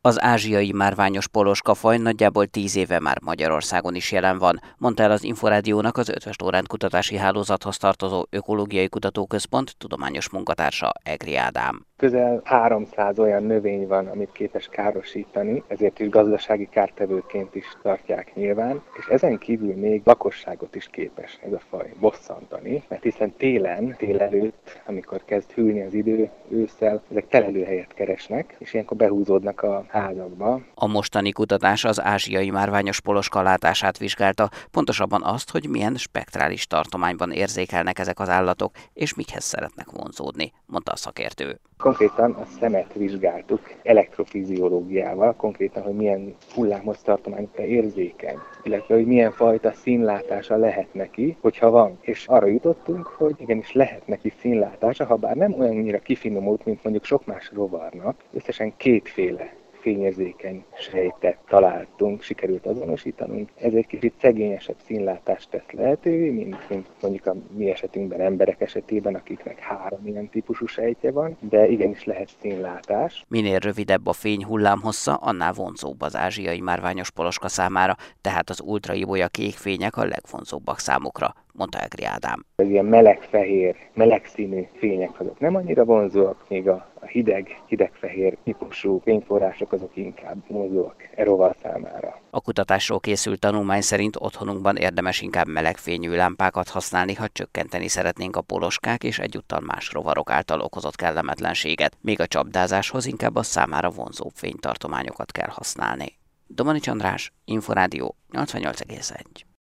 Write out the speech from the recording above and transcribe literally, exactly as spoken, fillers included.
Az ázsiai márványos poloskafaj nagyjából tíz éve már Magyarországon is jelen van, mondta el az Inforádiónak az Eötvös Loránd Kutatási Hálózathoz tartozó Ökológiai Kutatóközpont tudományos munkatársa, Egri Ádám. Közel háromszáz olyan növény van, amit képes károsítani, ezért is gazdasági kártevőként is tartják nyilván, és ezen kívül még lakosságot is képes ez a faj bosszantani, mert hiszen télen, tél előtt, amikor kezd hűlni az idő, ősszel, ezek telelőhelyet keresnek, és ilyenkor behúzódnak a házakba. A mostani kutatás az ázsiai márványos poloska látását vizsgálta, pontosabban azt, hogy milyen spektrális tartományban érzékelnek ezek az állatok, és mikhez szeretnek vonzódni, mondta a szakértő. Konkrétan a szemet vizsgáltuk elektrofiziológiával, konkrétan, hogy milyen hullámhossztartományokra érzékeny, illetve hogy milyen fajta színlátása lehet neki, hogyha van. És arra jutottunk, hogy igenis lehet neki színlátása, ha bár nem olyannyira kifinomult, mint mondjuk sok más rovarnak, összesen kétféle fényérzékeny sejtet találtunk, sikerült azonosítanunk. Ez egy kicsit szegényesebb színlátást tesz lehetővé, mint, mint mondjuk a mi esetünkben, emberek esetében, akiknek három ilyen típusú sejtje van, de igenis lehet színlátás. Minél rövidebb a fény hullámhossza, annál vonzóbb az ázsiai márványos poloska számára, tehát az ultraibolya kék fények a legvonzóbbak számukra, mondta Egri Ádám. Az ilyen meleg-fehér, melegszínű fények azok nem annyira vonzóak, még a, a hideg, hidegfehér típusú fényforrások azok inkább vonzóak e rovar számára. A kutatásról készült tanulmány szerint otthonunkban érdemes inkább melegfényű lámpákat használni, ha csökkenteni szeretnénk a poloskák és egyúttal más rovarok által okozott kellemetlenséget, még a csapdázáshoz inkább a számára vonzóbb fénytartományokat kell használni. Domanics András, Inforádió nyolcvannyolc egész egy.